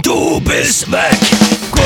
und du bist weg. Go!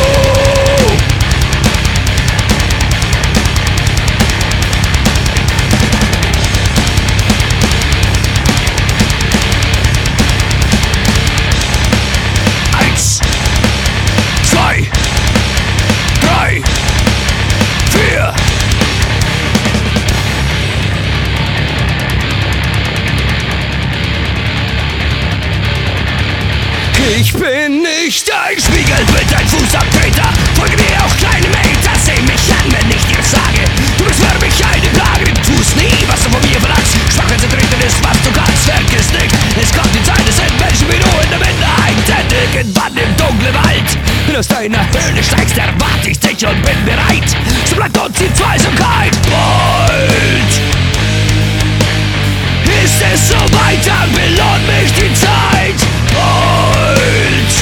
Ich bin nicht ein Spiegelbild, ein Fußabtreter. Folge mir auch kleine Meter, seh mich an, wenn ich dir sage, du bist für mich eine Plage. Du tust nie, was du von mir verlangst. Schwachheitsertretend ist, was du kannst. Vergiss nicht, es kommt die Zeit, es sind Menschen wie du in der Minderheit. Denn irgendwann im dunklen Wald, wenn du aus deiner Höhle steigst, erwarte ich dich und bin bereit. So bleibt uns die Zweisamkeit. Bald ist es soweit, dann belohnt mich die Zeit. Bald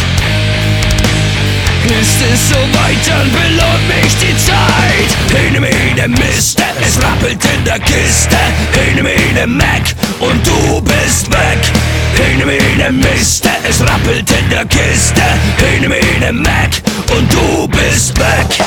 ist es soweit, dann belohnt mich die Zeit. Hinter mir Miste, es rappelt in der Kiste. Hinter mir Mac und du bist weg. Hinter mir Miste, es rappelt in der Kiste. Hinter mir Mac und du bist weg.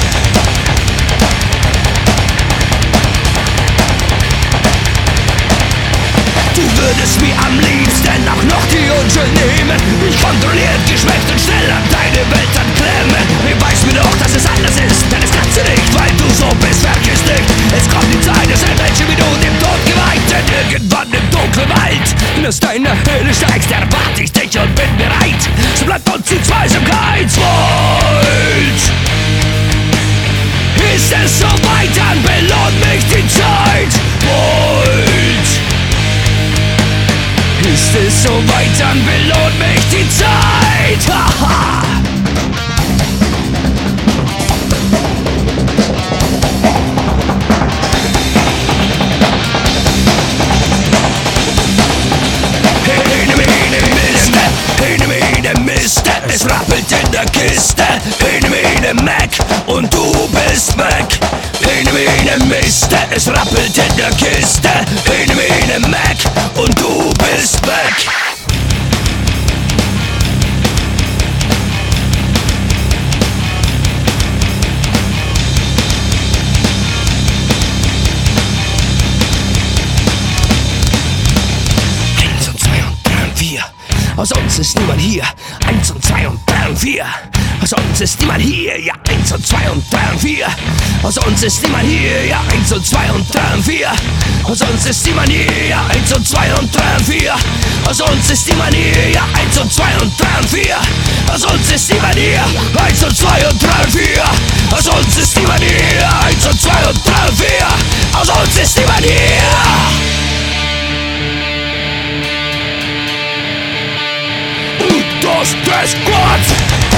Du würdest mir am liebsten auch noch die Unschuld nehmen. Mich kontrolliert, geschmeckt und schnell an deine Welt anklemmen. Mir weiß mir doch, dass es anders ist, denn es kannst du nicht, weil du so bist, vergiss nicht. Es kommt die Zeit, es sind Menschen wie du dem Tod geweiht. Denn irgendwann im dunklen Wald, wenn du aus deiner Höhle steigst, erwarte ich dich und bin bereit. So bleibt uns die Zweisamkeit. Bald ist es soweit, dann belohnt mich die Zeit. Bald ist es soweit, dann belohnt mich die Zeit. Haha! Hinter mir Miste, es rappelt in der Kiste. Hinter mir Mac und du bist weg. Hinter mir Miste, es rappelt in der Kiste. Hinter mir Mac und du bist weg. Aus uns ist niemand hier. 1 und 2 und 3 und 4. Aus uns ist niemand hier. Ja, 1 und 2 und 3 und 4. Aus uns ist niemand hier. Ja, 1 und 2 und 3 und 4. Aus uns ist niemand hier. Ja, 1 und 2 und 3 und 4. Aus uns ist niemand hier. Ja, 1 und 2 und 3 und 4. Aus uns ist niemand hier. 1 und 2 und 3 und 4. Aus uns ist niemand hier. 1 und 2 und 3 und 4. Aus uns ist niemand hier. Dos, tres, cuatro.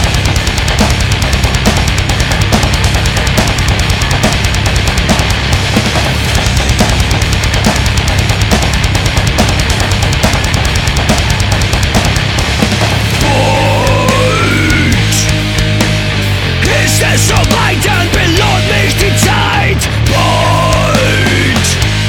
Ist es soweit, dann belohnt mich die Zeit. Bald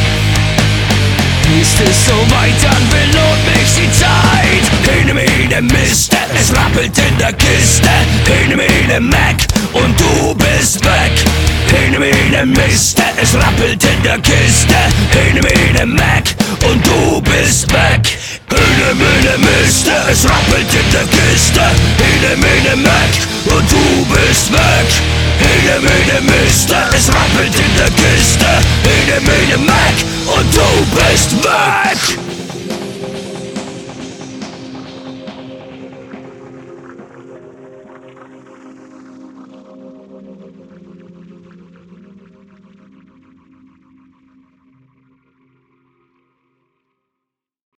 ist es soweit, dann belohnt mich die Zeit. Hinter mir Miste, es rappelt in der Kiste. Hinter mir Mac und du bist weg. Hinter mir Miste, es rappelt in der Kiste. Hinter mir Mac und du bist weg. Hinter mir Miste, es rappelt in der Kiste. Hinter mir Mac und du bist weg. Hinter mir Miste, es rappelt in der Kiste. Hinter mir Mac und du bist weg.